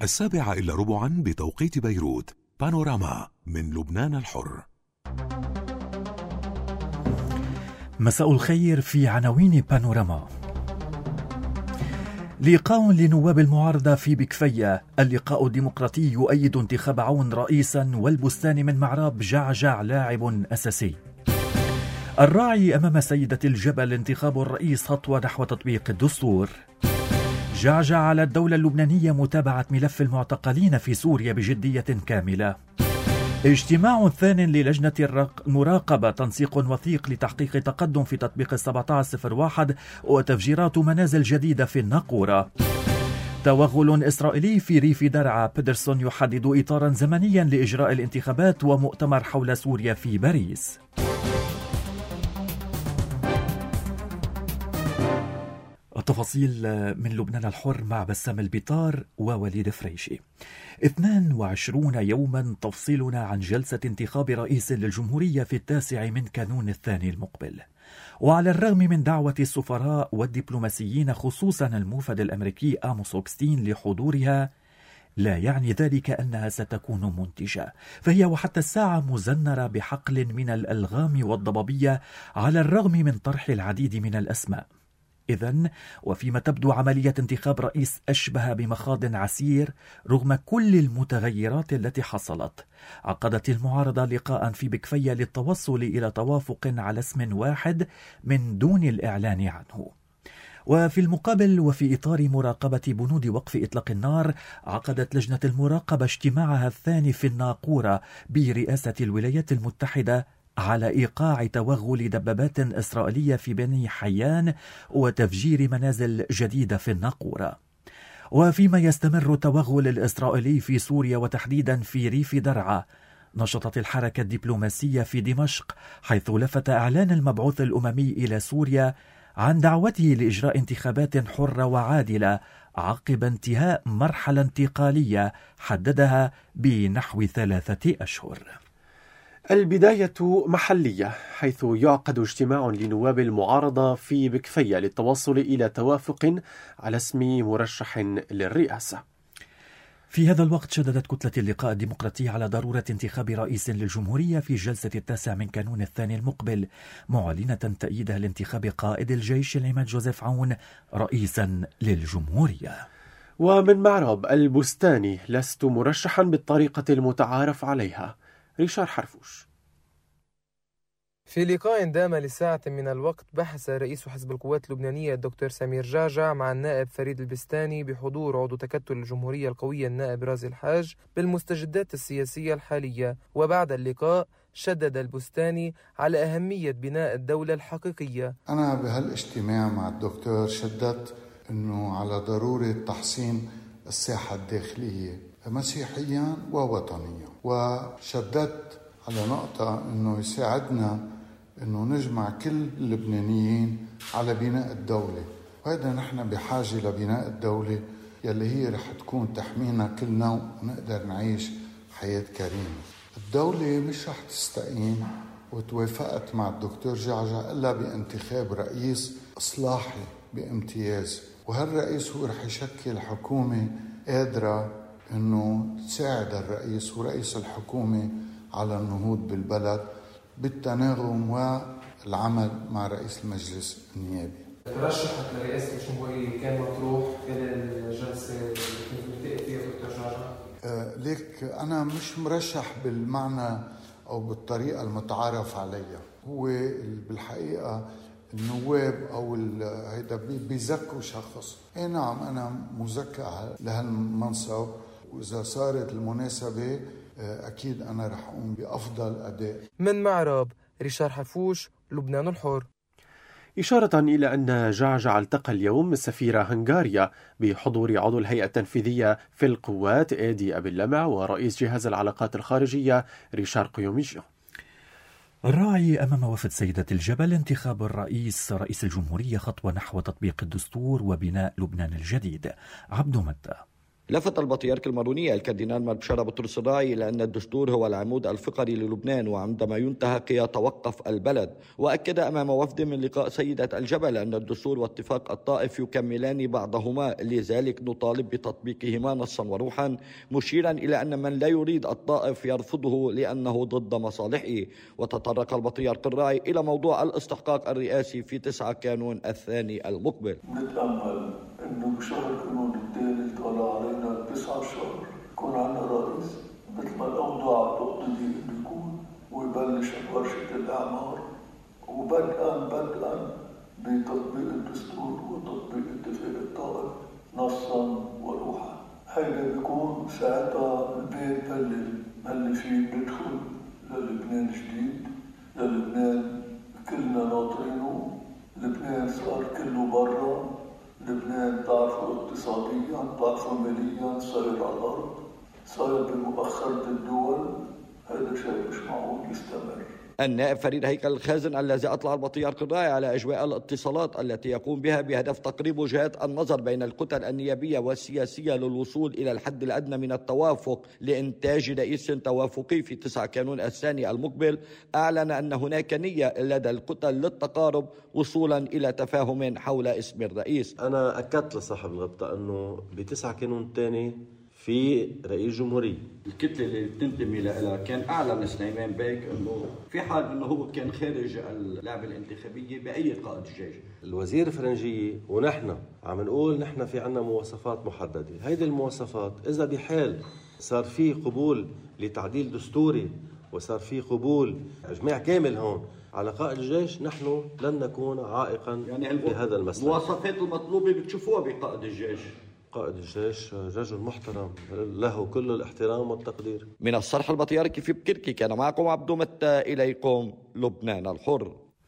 7:15 بتوقيت بيروت. بانوراما من لبنان الحر. مساء الخير. في عناوين بانوراما: لقاء لنواب المعارضة في بكفية، اللقاء الديمقراطي يؤيد انتخاب عون رئيسا، والبستان من معراب جعجع لاعب أساسي. الراعي أمام سيدة الجبل، انتخاب الرئيس خطوة نحو تطبيق الدستور. جعجع على الدولة اللبنانية متابعة ملف المعتقلين في سوريا بجدية كاملة. اجتماع ثان للجنة المراقبة، تنسيق وثيق لتحقيق تقدم في تطبيق 1701 وتفجيرات منازل جديدة في الناقورة. توغل إسرائيلي في ريف درعا، بيدرسون يحدد إطارا زمنيا لإجراء الانتخابات، ومؤتمر حول سوريا في باريس. التفاصيل من لبنان الحر مع بسام البطار ووليد فريشي. 22 يوما تفصلنا عن جلسة انتخاب رئيس للجمهورية في 9 من كانون الثاني المقبل، وعلى الرغم من دعوة السفراء والدبلوماسيين خصوصا الموفد الأمريكي آموس أوغستين لحضورها، لا يعني ذلك أنها ستكون منتجة، فهي وحتى الساعة مزنرة بحقل من الألغام والضبابية على الرغم من طرح العديد من الأسماء. إذن وفيما تبدو عملية انتخاب رئيس أشبه بمخاض عسير رغم كل المتغيرات التي حصلت، عقدت المعارضة لقاء في بكفية للتوصل إلى توافق على اسم واحد من دون الإعلان عنه. وفي المقابل، وفي إطار مراقبة بنود وقف إطلاق النار، عقدت لجنة المراقبة اجتماعها الثاني في الناقورة برئاسة الولايات المتحدة على إيقاع توغل دبابات إسرائيلية في بني حيان وتفجير منازل جديدة في الناقورة. وفيما يستمر التوغل الإسرائيلي في سوريا وتحديدا في ريف درعا، نشطت الحركة الدبلوماسية في دمشق، حيث لفت إعلان المبعوث الأممي إلى سوريا عن دعوته لإجراء انتخابات حرة وعادلة عقب انتهاء مرحلة انتقالية حددها بنحو 3 أشهر. البداية محلية، حيث يعقد اجتماع لنواب المعارضة في بكفية للتوصل إلى توافق على اسم مرشح للرئاسة. في هذا الوقت شددت كتلة اللقاء الديمقراطي على ضرورة انتخاب رئيس للجمهورية في جلسة 9 من كانون الثاني المقبل، معلنة تأييدها لانتخاب قائد الجيش العماد جوزيف عون رئيسا للجمهورية. ومن معرب البستاني، لست مرشحا بالطريقة المتعارف عليها، ريشار حرفوش. في لقاء دام لساعة من الوقت، بحث رئيس حزب القوات اللبنانية الدكتور سمير جعجع مع النائب فريد البستاني بحضور عضو تكتل الجمهورية القوية النائب رازي الحاج بالمستجدات السياسية الحالية. وبعد اللقاء شدد البستاني على أهمية بناء الدولة الحقيقية. أنا بهالاجتماع مع الدكتور شددت أنه على ضرورة تحسين الساحة الداخلية مسيحيا ووطنيا، وشددت على نقطة أنه يساعدنا أنه نجمع كل اللبنانيين على بناء الدولة، وهذا نحن بحاجة لبناء الدولة يلي هي رح تكون تحمينا كلنا ونقدر نعيش حياة كريمة. الدولة مش رح تستقيم، وتوافقت مع الدكتور جعجع إلا بانتخاب رئيس إصلاحي بامتياز، وهالرئيس هو رح يشكل حكومة قادرة أنه تساعد الرئيس ورئيس الحكومة على النهوض بالبلد بالتناغم والعمل مع رئيس المجلس النيابي. ترشحك لرئاسة الجمهورية كان مطروح خلال الجلسة اللي كنت ملتقي فيها دكتور جعجع؟ ليك أنا مش مرشح بالمعنى أو بالطريقة المتعارف عليها. هو بالحقيقة النواب أو هيدا بيزكوا شخص. إيه نعم، أنا مزكى لهالمنصب، وإذا صارت المناسبة أكيد أنا رح أقوم بأفضل أداء. من معرب، ريشار حرفوش، لبنان الحر. إشارة إلى أن جعجع التقى اليوم سفير هنغاريا بحضور عضو الهيئة التنفيذية في القوات آدي أبي اللمع ورئيس جهاز العلاقات الخارجية ريشار قيوميجيو. الراعي أمام وفد سيدة الجبل، انتخاب رئيس الجمهورية خطوة نحو تطبيق الدستور وبناء لبنان الجديد. عبدو متى. لفت البطريرك المارونية الكاردينال مار بشارة بطرس الراعي إلى أن الدستور هو العمود الفقري للبنان، وعندما ينتهك يتوقف البلد. وأكد أمام وفد من لقاء سيدة الجبل أن الدستور واتفاق الطائف يكملان بعضهما، لذلك نطالب بتطبيقهما نصا وروحا، مشيرا إلى أن من لا يريد الطائف يرفضه لأنه ضد مصالحه. وتطرق البطريرك الراعي إلى موضوع الاستحقاق الرئاسي في 9 كانون الثاني المقبل. نتأمل أنه بشهر كانون الثالث طلع علينا 9 شهر يكون عندنا رئيس مثل ما الأوضاع تقتضي أنه يكون، ويبلش ورشة الأعمار وبدءا بتطبيق الدستور وتطبيق اتفاق الطائف نصا وروحا. هيدا بيكون ساعتها البيت اللي فيه بندخل للبنان جديد، للبنان كلنا ناطرينه. لبنان صار كله برا، لبنان تعرفوا اقتصاديا، تعرفوا ماليا، صاير على الأرض، صاير بمؤخرة الدول. هذا شيء مش معقول يستمر. النائب فريد هيكل الخازن الذي أطلع البطريرك الراعي على أجواء الاتصالات التي يقوم بها بهدف تقريب وجهات النظر بين الكتل النيابية والسياسية للوصول إلى الحد الأدنى من التوافق لإنتاج رئيس توافقي في 9 كانون الثاني المقبل، أعلن أن هناك نية لدى الكتل للتقارب وصولا إلى تفاهم حول اسم الرئيس. أنا أكدت لصاحب الغبطة أنه ب9 كانون الثاني في رئيس جمهورية. الكتلة اللي بتنتمي لها كان أعلن سليمان بيك أنه في حال أنه هو كان خارج اللعبة الانتخابية بأي قائد الجيش. الوزير فرنجية ونحن عم نقول نحن في عنا مواصفات محددة. هيدي المواصفات إذا بحال صار في قبول لتعديل دستوري وصار في قبول إجماع كامل هون على قائد الجيش، نحن لن نكون عائقا يعني بهذا المسألة. المواصفات المطلوبة بتشوفوها بقائد الجيش. قائد الجيش رجل محترم له كل الاحترام والتقدير. من الصرح البطريركي في بكركي كان معكم عبدو متى، إليكم لبنان الحر.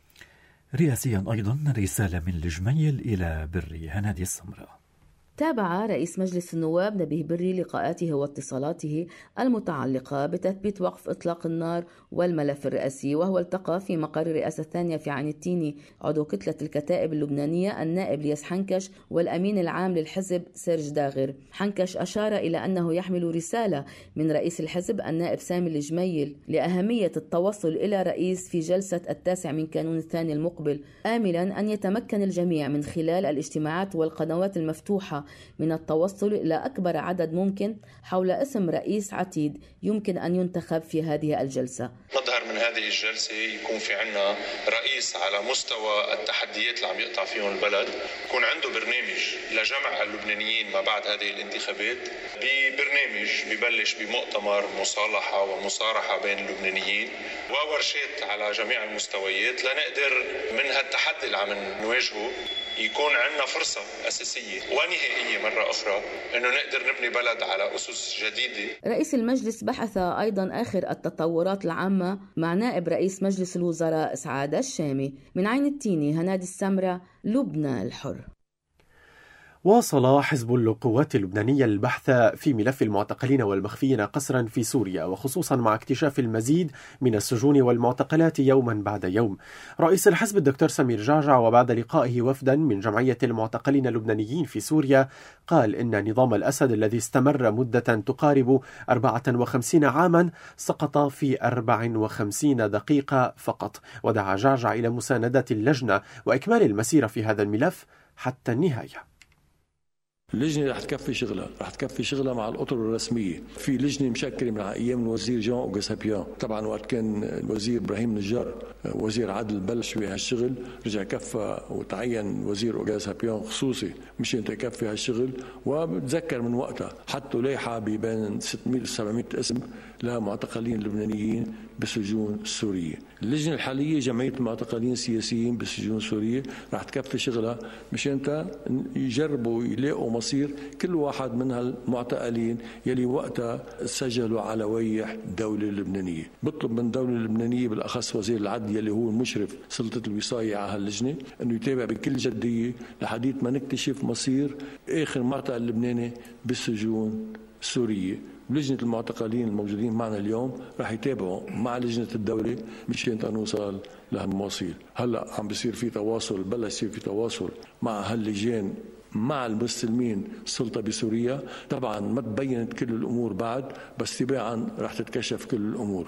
رئاسيا أيضا رسالة من الجميل إلى بري هنادي السمراء. تابع رئيس مجلس النواب نبيه بري لقاءاته واتصالاته المتعلقة بتثبيت وقف إطلاق النار والملف الرئاسي، وهو التقى في مقر الرئاسة الثانية في عين التيني عضو كتلة الكتائب اللبنانية النائب لياس حنكش والأمين العام للحزب سيرج داغر. حنكش أشار إلى أنه يحمل رسالة من رئيس الحزب النائب سامي الجميل لأهمية التوصل إلى رئيس في جلسة 9 من كانون الثاني المقبل، آملا أن يتمكن الجميع من خلال الاجتماعات والقنوات المفتوحة من التوصل إلى أكبر عدد ممكن حول اسم رئيس عتيد يمكن أن ينتخب في هذه الجلسة. نظهر من هذه الجلسة يكون في عنا رئيس على مستوى التحديات اللي عم يقطع فيهم البلد، يكون عنده برنامج لجمع اللبنانيين ما بعد هذه الانتخابات، ببرنامج ببلش بمؤتمر مصالحة ومصارحة بين اللبنانيين وورشات على جميع المستويات لنقدر من هالتحدي اللي عم نواجهه يكون عندنا فرصة أساسية ونهائية مرة أخرى أنه نقدر نبني بلد على أسس جديدة. رئيس المجلس بحث أيضا آخر التطورات العامة مع نائب رئيس مجلس الوزراء إسعاد الشامي. من عين التيني هنادي السمراء، لبنان الحر. واصل حزب القوات اللبنانية البحث في ملف المعتقلين والمخفيين قسرا في سوريا، وخصوصا مع اكتشاف المزيد من السجون والمعتقلات يوما بعد يوم. رئيس الحزب الدكتور سمير جعجع وبعد لقائه وفدا من جمعية المعتقلين اللبنانيين في سوريا قال إن نظام الأسد الذي استمر مدة تقارب 54 عاما سقط في 54 دقيقة فقط، ودعا جعجع إلى مساندة اللجنة وإكمال المسيرة في هذا الملف حتى النهاية. اللجنة رح تكفي شغلها مع الأطر الرسمية. في لجنة مشكلة من أيام الوزير جان أوغسابيان، طبعا وقت كان الوزير إبراهيم نجار وزير عدل بلش بهالشغل، رجع كفى وتعين وزير أوغسابيان خصوصي مشان يكفي هالشغل، وبتذكر من وقتها حطوا لائحة بين 600 و 700 اسم لمعتقلين لبنانيين بالسجون السورية. اللجنة الحالية جمعية المعتقلين السياسيين بالسجون السورية رح تكفي شغلها مشان يجربوا يلاقوا مصير كل واحد من هالمعتقلين يلي وقتها سجلوا على ويح الدولة اللبنانية. بطلب من الدولة اللبنانية بالأخص وزير العدل يلي هو المشرف سلطة الوصاية على هاللجنة أنه يتابع بكل جدية لحديث ما نكتشف مصير آخر معتقل لبناني بالسجون السورية. لجنة المعتقلين الموجودين معنا اليوم رح يتابعوا مع لجنة الدولة مشان نوصل لهالمواصيل. هلا عم بيصير في تواصل، بلش يصير في تواصل مع هاللجان مع المسلمين السلطة بسوريا. طبعا ما تبينت كل الأمور بعد، بس تباعا رح تتكشف كل الأمور.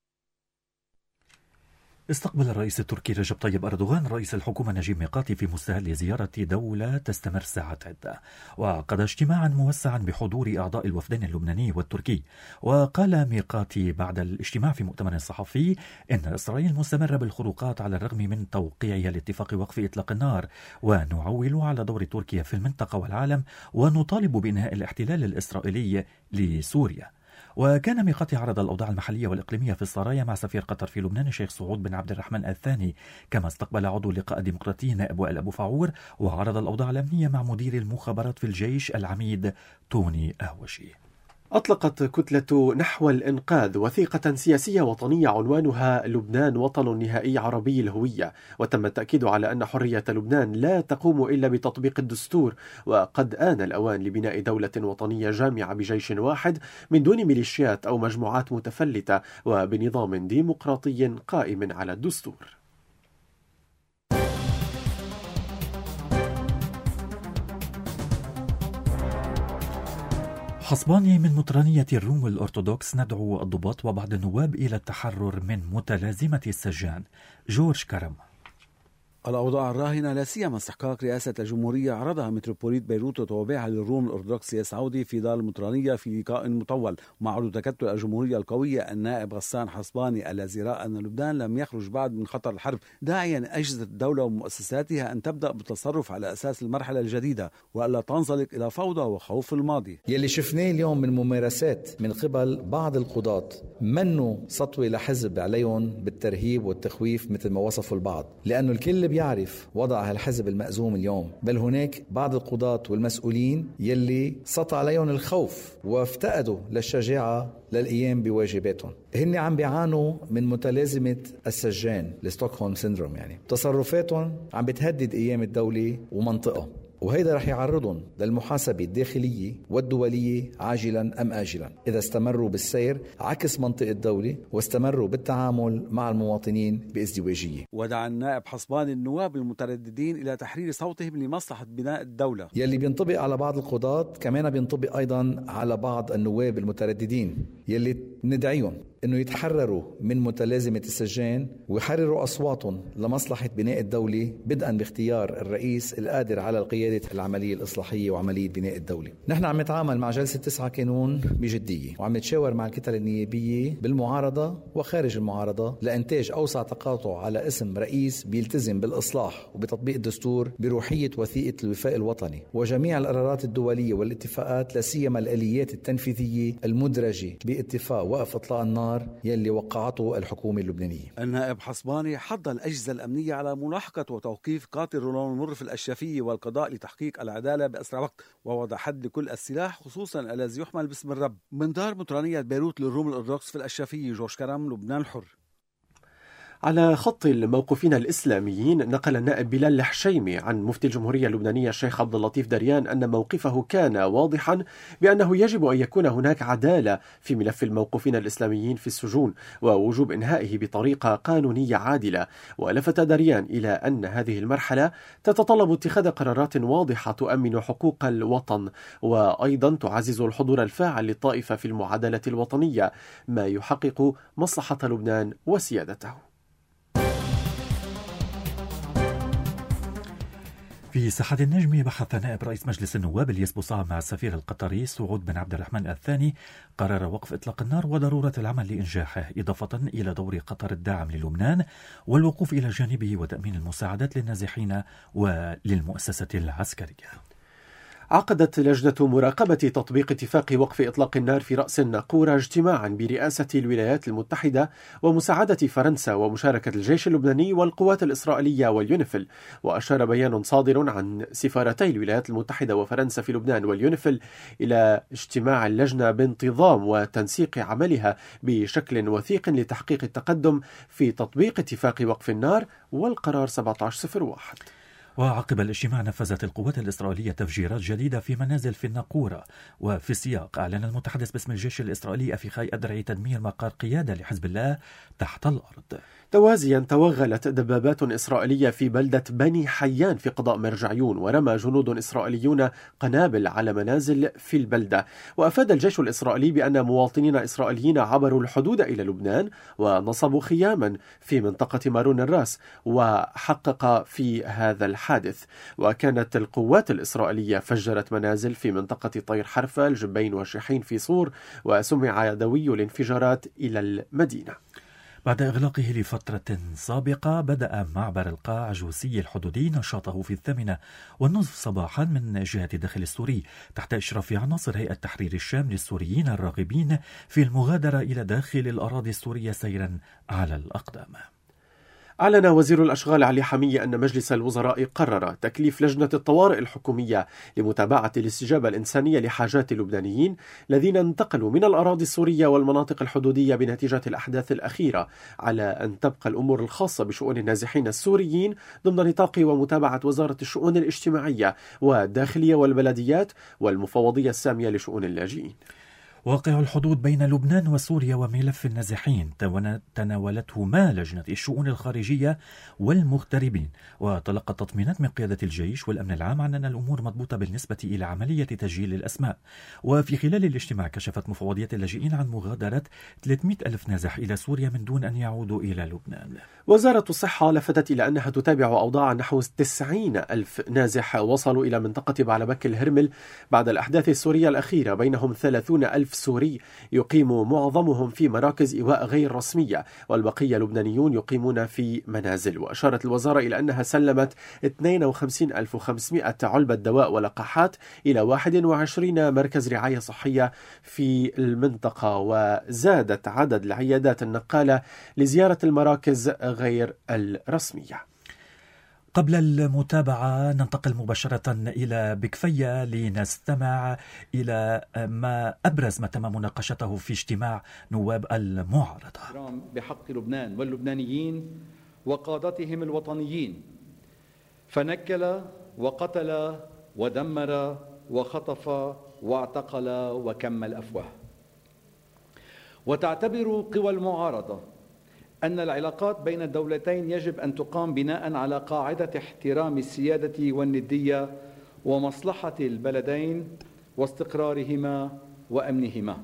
استقبل الرئيس التركي رجب طيب أردوغان رئيس الحكومة نجيب ميقاتي في مستهل لزيارة دولة تستمر ساعات عدة، وقضى اجتماعا موسعا بحضور أعضاء الوفدين اللبناني والتركي. وقال ميقاتي بعد الاجتماع في مؤتمر صحفي إن إسرائيل مستمرة بالخروقات على الرغم من توقيعها لاتفاق وقف إطلاق النار، ونعول على دور تركيا في المنطقة والعالم، ونطالب بإنهاء الاحتلال الإسرائيلي لسوريا. وكان ميقاتي عرض الأوضاع المحلية والإقليمية في السرايا مع سفير قطر في لبنان الشيخ سعود بن عبد الرحمن الثاني، كما استقبل عضو اللقاء الديمقراطي نائب وائل أبو فعور، وعرض الأوضاع الأمنية مع مدير المخابرات في الجيش العميد توني أهوشي. أطلقت كتلة نحو الإنقاذ وثيقة سياسية وطنية عنوانها لبنان وطن نهائي عربي الهوية، وتم التأكيد على أن حرية لبنان لا تقوم إلا بتطبيق الدستور، وقد آن الأوان لبناء دولة وطنية جامعة بجيش واحد من دون ميليشيات أو مجموعات متفلتة، وبنظام ديمقراطي قائم على الدستور. حصباني من مطرانية الروم الأرثوذكس ندعو الضباط وبعض النواب إلى التحرر من متلازمة السجان. جورج كرم. الأوضاع الراهنة لا سيما استحقاق رئاسة الجمهورية عرضها متروبوليت بيروت وتوابعها للروم الأرثوذكسي السعودي في دار المطرانية في لقاء مطول مع عضو تكتل الجمهورية القوية النائب غسان حصباني، الذي رأى أن لبنان لم يخرج بعد من خطر الحرب، داعيا أجهزة الدولة ومؤسساتها أن تبدأ بالتصرف على أساس المرحلة الجديدة وألا تنزلق إلى فوضى وخوف الماضي. يلي شفناه اليوم من ممارسات من قبل بعض القضاة منه سطوة لحزب عليهم بالترهيب والتخويف مثل ما وصفوا البعض، لأنه الكل بيعرف وضع هالحزب المأزوم اليوم، بل هناك بعض القضاة والمسؤولين يلي سطع عليهم الخوف وافتقدوا للشجاعة للقيام بواجباتهم. هن عم بيعانوا من متلازمة السجان، الستوكهولم سيندروم، يعني تصرفاتهم عم بتهدد قيام الدولة ومنطقة، وهيدا رح يعرضهم للمحاسبة الداخلية والدولية عاجلا أم آجلا إذا استمروا بالسير عكس منطق الدولة واستمروا بالتعامل مع المواطنين بازدواجية. ودعا النائب حصباني النواب المترددين إلى تحرير صوتهم لمصلحة بناء الدولة. يلي بينطبق على بعض القضاة كمان بينطبق أيضا على بعض النواب المترددين يلي ندعيهم إنه يتحرروا من متلازمة السجان ويحرروا أصواتهم لمصلحة بناء الدولة، بدءا باختيار الرئيس القادر على القيادة العملية الإصلاحية وعملية بناء الدولة. نحن عم نتعامل مع جلسة 9 كانون بجدية، وعم نتشاور مع الكتل النيابية بالمعارضة وخارج المعارضة لإنتاج أوسع تقاطع على اسم رئيس بيلتزم بالإصلاح وبتطبيق الدستور بروحية وثيقة الوفاء الوطني وجميع القرارات الدولية والاتفاقات، لا سيما الآليات التنفيذية المدرجة باتفاق وقف إطلاق النار يلي وقعته الحكومة اللبنانية. النائب حصباني حض الأجهزة الأمنية على ملاحقة وتوقيف قاتل رولان المر في الأشرفية والقضاء لتحقيق العدالة بأسرع وقت، ووضع حد لكل السلاح خصوصا الذي يحمل باسم الرب. من دار مطرانية بيروت للروم الأرثوذكس في الأشرفية، جورج كرم، لبنان الحر. على خط الموقوفين الإسلاميين، نقل النائب بلال الحشيمي عن مفتي الجمهورية اللبنانية الشيخ عبد اللطيف دريان أن موقفه كان واضحا بأنه يجب أن يكون هناك عدالة في ملف الموقوفين الإسلاميين في السجون ووجوب إنهائه بطريقة قانونية عادلة. ولفت دريان إلى أن هذه المرحلة تتطلب اتخاذ قرارات واضحة تؤمن حقوق الوطن، وأيضا تعزز الحضور الفاعل للطائفة في المعادلة الوطنية، ما يحقق مصلحة لبنان وسيادته. في ساحة النجم، بحث نائب رئيس مجلس النواب الياس بوصعب مع السفير القطري سعود بن عبد الرحمن الثاني قرار وقف إطلاق النار وضرورة العمل لإنجاحه، إضافة إلى دور قطر الداعم للبنان والوقوف إلى جانبه وتأمين المساعدات للنازحين وللمؤسسة العسكرية. عقدت لجنة مراقبة تطبيق اتفاق وقف إطلاق النار في رأس الناقورة اجتماعا برئاسة الولايات المتحدة ومساعدة فرنسا ومشاركة الجيش اللبناني والقوات الإسرائيلية واليونيفيل. وأشار بيان صادر عن سفارتي الولايات المتحدة وفرنسا في لبنان واليونيفيل إلى اجتماع اللجنة بانتظام وتنسيق عملها بشكل وثيق لتحقيق التقدم في تطبيق اتفاق وقف النار والقرار 1701. وعقب الاجتماع نفذت القوات الإسرائيلية تفجيرات جديدة في منازل في الناقورة. وفي السياق أعلن المتحدث باسم الجيش الإسرائيلي أفيخاي أدرعي تدمير مقر قيادة لحزب الله تحت الأرض. توازيا توغلت دبابات إسرائيلية في بلدة بني حيان في قضاء مرجعيون، ورمى جنود إسرائيليون قنابل على منازل في البلدة. وأفاد الجيش الإسرائيلي بأن مواطنين إسرائيليين عبروا الحدود إلى لبنان ونصبوا خياما في منطقة مارون الراس وحقق في هذا الحادث. وكانت القوات الإسرائيلية فجرت منازل في منطقة طير حرفة، الجبين وشيحين في صور، وسمع دوي الانفجارات إلى المدينة. بعد إغلاقه لفترة سابقة، بدأ معبر القاع جوسي الحدودي نشاطه في 8:30 صباحا من جهة الداخل السوري تحت إشراف عناصر هيئة تحرير الشام للسوريين الراغبين في المغادرة إلى داخل الأراضي السورية سيرا على الأقدام. أعلن وزير الأشغال علي حمية أن مجلس الوزراء قرر تكليف لجنة الطوارئ الحكومية لمتابعة الاستجابة الإنسانية لحاجات اللبنانيين الذين انتقلوا من الأراضي السورية والمناطق الحدودية بنتيجة الأحداث الأخيرة، على أن تبقى الأمور الخاصة بشؤون النازحين السوريين ضمن نطاق ومتابعة وزارة الشؤون الاجتماعية والداخلية والبلديات والمفوضية السامية لشؤون اللاجئين. واقع الحدود بين لبنان وسوريا وملف النازحين تناولته لجنة الشؤون الخارجية والمغتربين، وتلقى تطمينات من قيادة الجيش والأمن العام عن أن الأمور مضبوطة بالنسبة إلى عملية تسجيل الأسماء. وفي خلال الاجتماع كشفت مفوضية اللاجئين عن مغادرة 300,000 نازح إلى سوريا من دون أن يعودوا إلى لبنان. وزارة الصحة لفتت إلى أنها تتابع أوضاع نحو 90,000 نازح وصلوا إلى منطقة بعلبك الهرمل بعد الأحداث السورية الأخيرة، بينهم 30,000 سوري يقيم معظمهم في مراكز إيواء غير رسمية، والبقية لبنانيون يقيمون في منازل. وأشارت الوزارة إلى أنها سلمت 52,500 علبة دواء ولقاحات إلى 21 مركز رعاية صحية في المنطقة، وزادت عدد العيادات النقالة لزيارة المراكز غير الرسمية. قبل المتابعة ننتقل مباشرة إلى بكفية لنستمع إلى ما تم مناقشته في اجتماع نواب المعارضة بحق لبنان واللبنانيين وقادتهم الوطنيين، فنكل وقتل ودمر وخطف واعتقل وكم الأفواه. وتعتبر قوى المعارضة أن العلاقات بين الدولتين يجب أن تقام بناء على قاعدة احترام السيادة والندية ومصلحة البلدين واستقرارهما وأمنهما.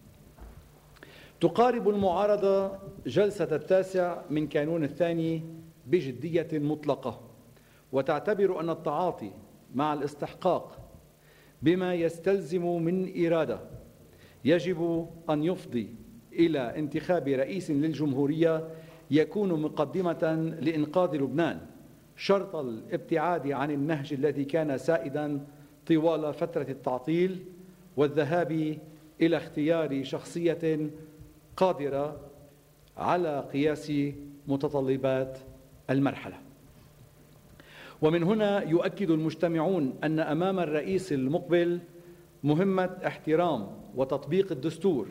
تقارب المعارضة جلسة 9 من كانون الثاني بجدية مطلقة، وتعتبر أن التعاطي مع الاستحقاق بما يستلزم من إرادة يجب أن يفضي إلى انتخاب رئيس للجمهورية يكون مقدمة لإنقاذ لبنان، شرط الابتعاد عن النهج الذي كان سائدا طوال فترة التعطيل والذهاب إلى اختيار شخصية قادرة على قياس متطلبات المرحلة. ومن هنا يؤكد المجتمعون أن أمام الرئيس المقبل مهمة احترام وتطبيق الدستور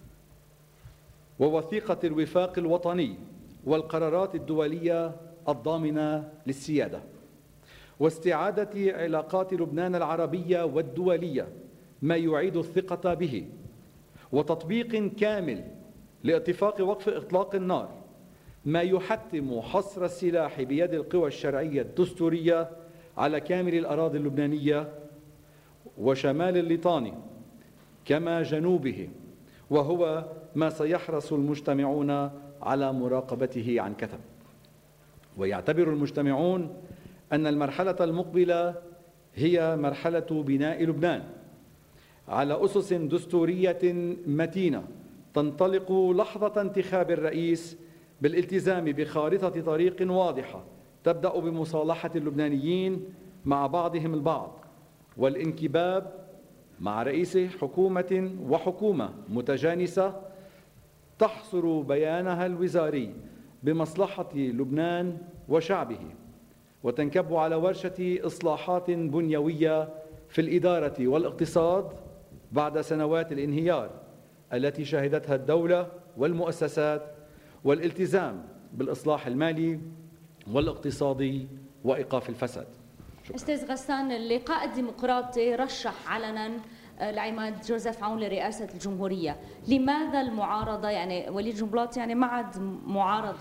ووثيقة الوفاق الوطني والقرارات الدولية الضامنة للسيادة، واستعادة علاقات لبنان العربية والدولية ما يعيد الثقة به، وتطبيق كامل لاتفاق وقف إطلاق النار ما يحتم حصر السلاح بيد القوى الشرعية الدستورية على كامل الأراضي اللبنانية وشمال الليطاني كما جنوبه، وهو ما سيحرص المجتمعون على مراقبته عن كثب. ويعتبر المجتمعون أن المرحلة المقبلة هي مرحلة بناء لبنان على أسس دستورية متينة تنطلق لحظة انتخاب الرئيس بالالتزام بخارطة طريق واضحة تبدأ بمصالحة اللبنانيين مع بعضهم البعض والانكباب مع رئيس حكومة وحكومة متجانسة تحصر بيانها الوزاري بمصلحة لبنان وشعبه، وتنكب على ورشة إصلاحات بنيوية في الإدارة والاقتصاد بعد سنوات الانهيار التي شهدتها الدولة والمؤسسات، والالتزام بالإصلاح المالي والاقتصادي وإيقاف الفساد. أستاذ غسان، اللقاء الديمقراطي رشح علنا العماد جوزيف عون لرئاسة الجمهورية. لماذا المعارضة؟ يعني وليد جنبلاط يعني معد معارض.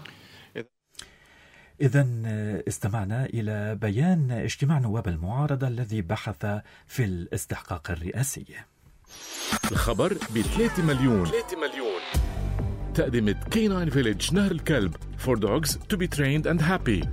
إذن استمعنا إلى بيان اجتماع نواب المعارضة الذي بحث في الاستحقاق الرئاسي. الخبر ب3 مليون. تقدمت K9 Village نهر الكلب for dogs to be trained and happy.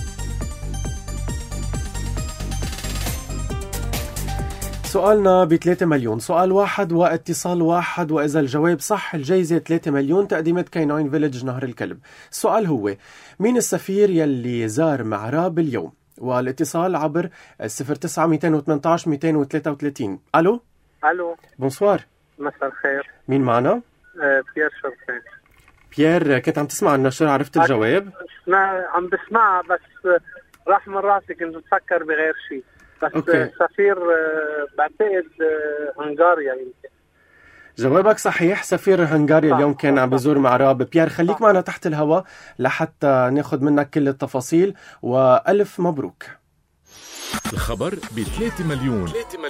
سؤالنا ب3 مليون، سؤال واحد واتصال واحد، وإذا الجواب صح الجايزة 3 مليون تقديمة K9 Village نهر الكلب. السؤال هو: مين السفير يلي زار معراب اليوم؟ والاتصال عبر 09 218 233. ألو بونسوار. مساء الخير. مين معنا؟ بيير شرفين. بيير، كنت عم تسمع النشرة، عرفت الجواب؟ عم بسمعها بس راح من راسي، كنت بفكر بغير شيء. بس أوكي. سفير بعتقد هنغاريا يمكن. جوابك صحيح، سفير هنغاريا اليوم كان عم بيزور معراب. بيير خليك معنا تحت الهواء لحتى ناخد منك كل التفاصيل، وألف مبروك. الخبر ب3 مليون.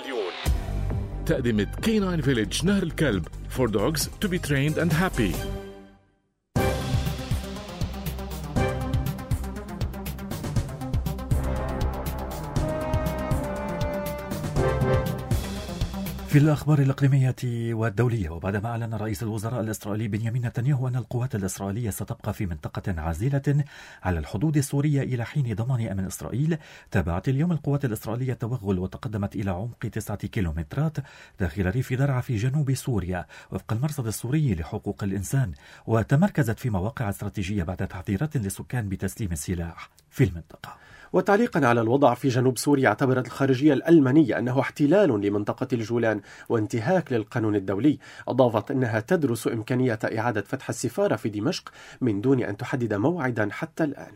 تقدمت K9 Village نهر الكلب for dogs to be trained and happy. في الأخبار الإقليمية والدولية، وبعدما أعلن رئيس الوزراء الإسرائيلي بنيامين نتنياهو أن القوات الإسرائيلية ستبقى في منطقة عازلة على الحدود السورية إلى حين ضمان أمن إسرائيل، تابعت اليوم القوات الإسرائيلية التوغل وتقدمت إلى عمق 9 كيلومترات داخل ريف درعا في جنوب سوريا وفق المرصد السوري لحقوق الإنسان، وتمركزت في مواقع استراتيجية بعد تحذيرات للسكان بتسليم السلاح في المنطقة. وتعليقا على الوضع في جنوب سوريا، اعتبرت الخارجية الألمانية أنه احتلال لمنطقة الجولان وانتهاك للقانون الدولي. أضافت أنها تدرس إمكانية إعادة فتح السفارة في دمشق من دون أن تحدد موعدا حتى الآن.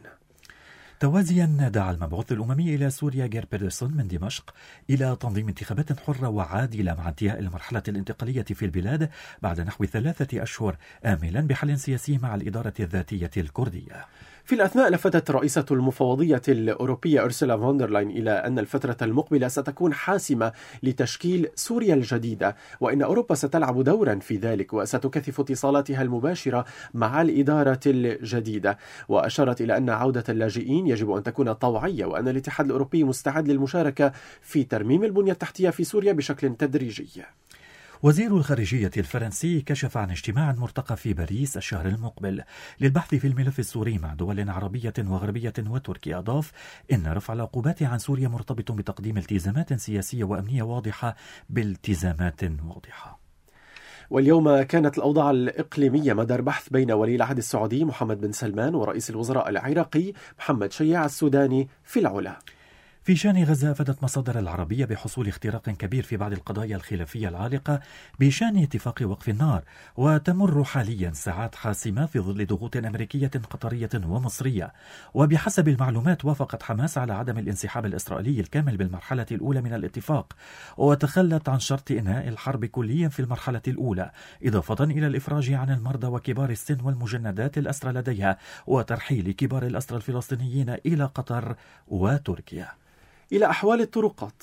توازيا دعا المبعوث الأممي إلى سوريا جير بيدرسون من دمشق إلى تنظيم انتخابات حرة وعادلة مع انتهاء المرحلة الانتقالية في البلاد بعد نحو 3 أشهر، آملا بحل سياسي مع الإدارة الذاتية الكردية. في الأثناء لفتت رئيسة المفوضية الأوروبية أرسولا فوندرلاين إلى أن الفترة المقبلة ستكون حاسمة لتشكيل سوريا الجديدة، وإن أوروبا ستلعب دورا في ذلك وستكثف اتصالاتها المباشرة مع الإدارة الجديدة. وأشارت إلى أن عودة اللاجئين يجب أن تكون طوعية، وأن الاتحاد الأوروبي مستعد للمشاركة في ترميم البنية التحتية في سوريا بشكل تدريجي. وزير الخارجية الفرنسي كشف عن اجتماع مرتقب في باريس الشهر المقبل للبحث في الملف السوري مع دول عربية وغربية وتركيا. أضاف إن رفع العقوبات عن سوريا مرتبط بتقديم التزامات سياسية وأمنية واضحة بالتزامات واضحة. واليوم كانت الأوضاع الإقليمية مدار بحث بين ولي العهد السعودي محمد بن سلمان ورئيس الوزراء العراقي محمد شياع السوداني في العلا. في شأن غزة، أفادت مصادر العربية بحصول اختراق كبير في بعض القضايا الخلافية العالقة بشأن اتفاق وقف النار، وتمر حاليا ساعات حاسمة في ظل ضغوط أمريكية قطرية ومصرية. وبحسب المعلومات، وافقت حماس على عدم الانسحاب الإسرائيلي الكامل بالمرحلة الأولى من الاتفاق، وتخلت عن شرط إنهاء الحرب كليا في المرحلة الأولى، إضافة إلى الإفراج عن المرضى وكبار السن والمجندات الأسرى لديها، وترحيل كبار الأسرى الفلسطينيين إلى قطر وتركيا. إلى أحوال الطرقات.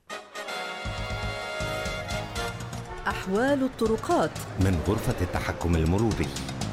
أحوال الطرقات من غرفة التحكم المروري.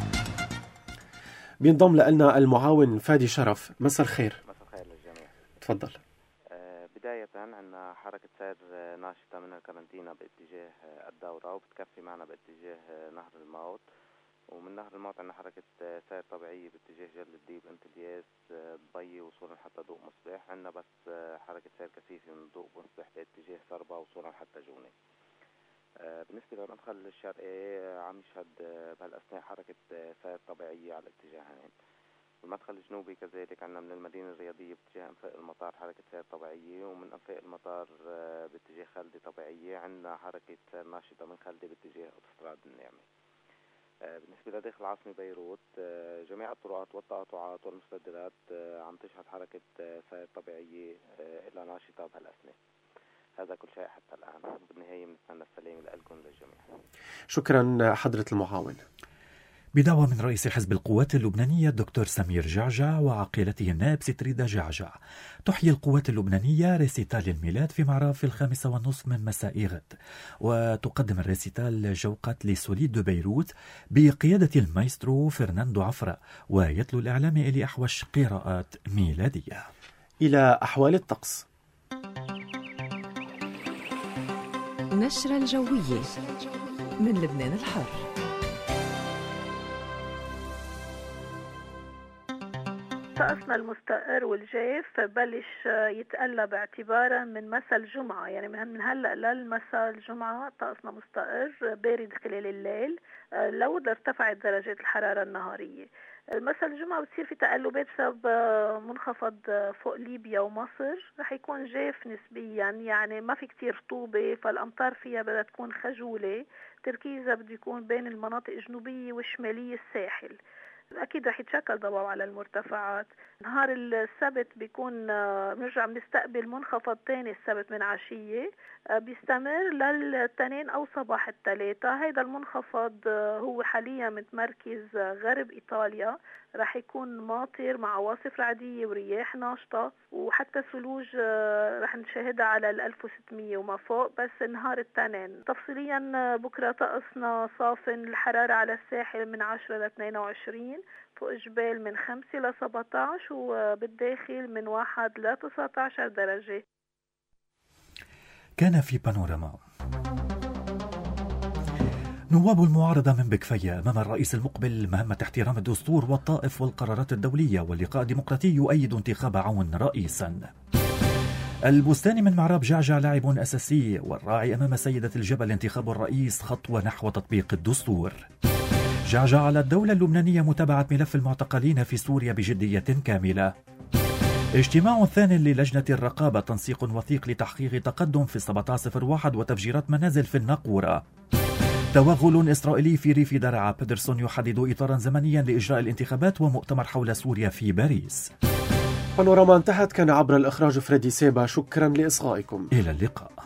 بينضم لنا المعاون فادي شرف. مساء الخير. مساء الخير للجميع. تفضل. بداية عندنا حركة سير ناشطة من الكارنتينا باتجاه الدورة، وبتكفي معنا باتجاه نهر الموت، ومن نهر الموت عندنا حركة سير طبيعية باتجاه جل الديب انت الياس ضي وصولا حتى ضوء مصباح. عندنا بس حركة سير كثيفة من ضوء مصباح باتجاه سربا وصولا حتى جوني. بالنسبة للمدخل الشرقي عم يشهد بهالأثناء حركة سير طبيعية على الاتجاهين. المدخل الجنوبي كذلك عندنا من المدينة الرياضية باتجاه أنفاق المطار حركة سير طبيعية، ومن أنفاق المطار باتجاه خلدي طبيعية. عندنا حركة سير ناشطة من خلدي باتجاه أوتوستراد النعمة. بالنسبة لداخل العاصمة بيروت، جميع الطرقات والتقاطعات والمستديرات عم تشهد حركة سير طبيعية إلى ناشطة بهالأثناء. هذا كل شيء حتى الآن، وبالنهاية بنتمنى السلامة لكم للجميع. شكرا حضرة المعاون. بدعوة من رئيس حزب القوات اللبنانية الدكتور سمير جعجع وعقيلته النائب ستريدا جعجع، تحيي القوات اللبنانية ريسيتال الميلاد في معرف 5:30 من مساء غد، وتقدم الريسيتال جوقة لسوليد دو بيروت بقيادة المايسترو فرناندو عفرة، ويتلو الإعلامي إلي أحوش قراءات ميلادية. إلى أحوال الطقس. نشرة الجوية من لبنان الحر. طقسنا المستقر والجاف بلش يتقلب اعتبارا من مساء الجمعة، يعني من هلأ للمساء الجمعة طقسنا مستقر بارد خلال الليل لو ارتفعت درجات الحرارة النهارية. المساء الجمعة بتصير في تقلبات بسبب منخفض فوق ليبيا ومصر، رح يكون جاف نسبيا، يعني ما في كتير رطوبة، فالأمطار فيها بدها تكون خجولة، تركيزها بده يكون بين المناطق الجنوبية والشمالية الساحل. أكيد رح يتشكل ضباب على المرتفعات. نهار السبت بيكون بنرجع بنستقبل منخفض تاني السبت من عشية، بيستمر للتنين أو صباح الثلاثة. هيدا المنخفض هو حاليا متمركز غرب إيطاليا، رح يكون ماطر مع عواصف رعدية ورياح ناشطة، وحتى ثلوج رح نشاهدها على 1600 وما فوق بس نهار التنين. تفصيليا بكرة طقسنا صافن، الحرارة على الساحل من 10 ل 22، فوق جبال من 5 ل 17، وبالداخل من 1 ل 19 درجة. كان في بانوراما. نواب المعارضة من بكفية أمام الرئيس المقبل مهمة احترام الدستور والطائف والقرارات الدولية واللقاء الديمقراطي يؤيد انتخاب عون رئيسا. البستاني من معراب جعجع لاعب أساسي، والراعي أمام سيدة الجبل انتخاب الرئيس خطوة نحو تطبيق الدستور. جعجع على الدولة اللبنانية متابعة ملف المعتقلين في سوريا بجدية كاملة. اجتماع ثاني للجنة الرقابة، تنسيق وثيق لتحقيق تقدم في 1701 وتفجيرات منازل في الناقورة. توغل إسرائيلي في ريف درعا، بيدرسون يحدد إطارا زمنيا لإجراء الانتخابات، ومؤتمر حول سوريا في باريس. بانوراما انتهت، كان عبر الإخراج فريدي سيبا، شكرا لإصغائكم. إلى اللقاء.